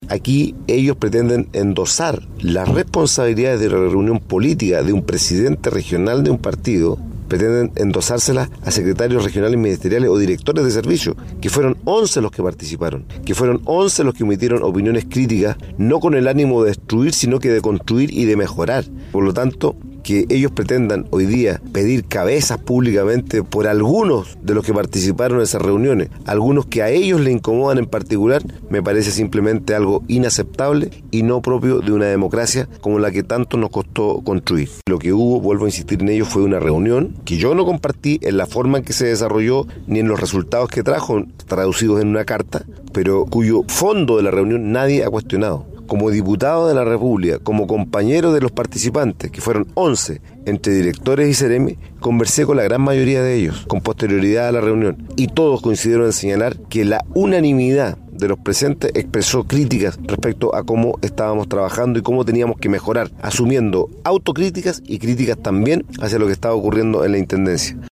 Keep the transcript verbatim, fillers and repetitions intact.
Aquí ellos pretenden endosar las responsabilidades de la reunión política de un presidente regional de un partido, pretenden endosárselas a secretarios regionales ministeriales o directores de servicio, que fueron once los que participaron, que fueron once los que emitieron opiniones críticas, no con el ánimo de destruir, sino que de construir y de mejorar. Por lo tanto, que ellos pretendan hoy día pedir cabezas públicamente por algunos de los que participaron en esas reuniones, algunos que a ellos les incomodan en particular, me parece simplemente algo inaceptable y no propio de una democracia como la que tanto nos costó construir. Lo que hubo, vuelvo a insistir en ello, fue una reunión que yo no compartí en la forma en que se desarrolló ni en los resultados que trajo, traducidos en una carta, pero cuyo fondo de la reunión nadie ha cuestionado. Como diputado de la República, como compañero de los participantes, que fueron once, entre directores y seremi, conversé con la gran mayoría de ellos, con posterioridad a la reunión, y todos coincidieron en señalar que la unanimidad de los presentes expresó críticas respecto a cómo estábamos trabajando y cómo teníamos que mejorar, asumiendo autocríticas y críticas también hacia lo que estaba ocurriendo en la Intendencia.